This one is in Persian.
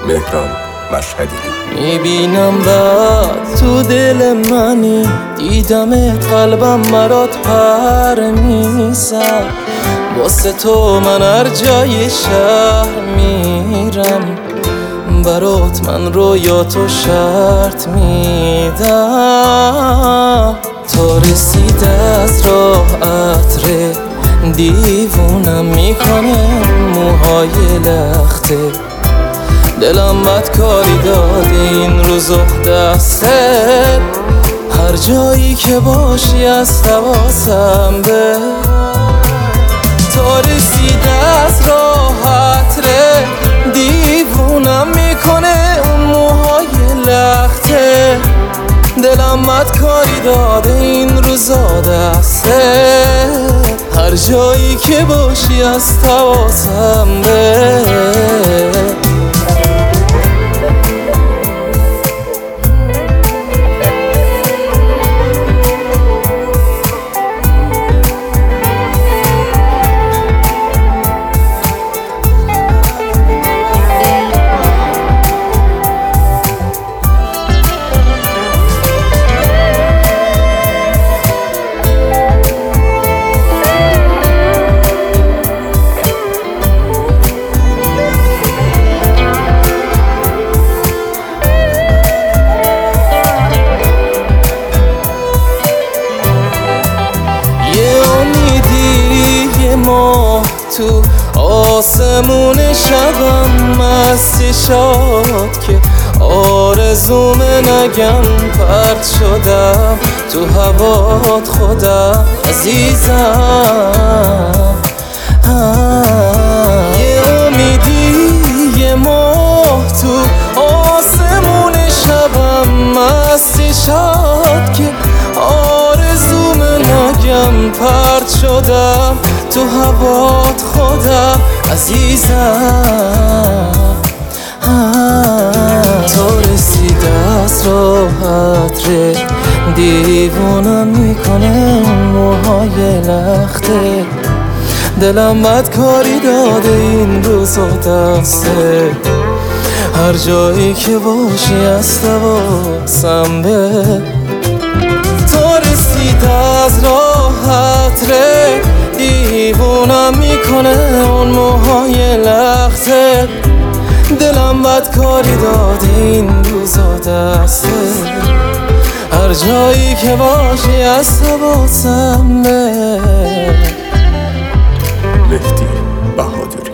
مهران مشهدی. میبینم بعد تو دل منی، دیدمت قلبم برات پر میزد. واسه تو من هر جای شهر میرم، برات من رویاتو شرط میدم. تا رسید از راه عطر دیوونم میکنه موهای لخته. دلم بدکاری داده این روز دسته، هر جایی که باشی از حواسم به. تا رسید از راه عطر دیوونم میکنه اون موهای لخته. دلم بدکاری داده این روزا دسته، هر جایی که باشی از حواسم به. تو آسمون شبم مستی شد که آرزوم نگم پرت شدم تو هوات خودم عزیزم. یه امیدی یه ماه تو آسمون شبم مستی شد که آرزوم نگم پرت شدم تو هوات خودم عزیزم. تا رسید از راه عطر دیوونم میکنه موهای لخته. دلم بدکاری داده این روزا دسته، هر جایی که باشی از حواسم به. تا رسید از راه عطر دیوونم میکنه اون موهای لخته. دلم بدکاری داده این روزا دسته، هر جایی که باشی از حواسم به. مهدی بهادری.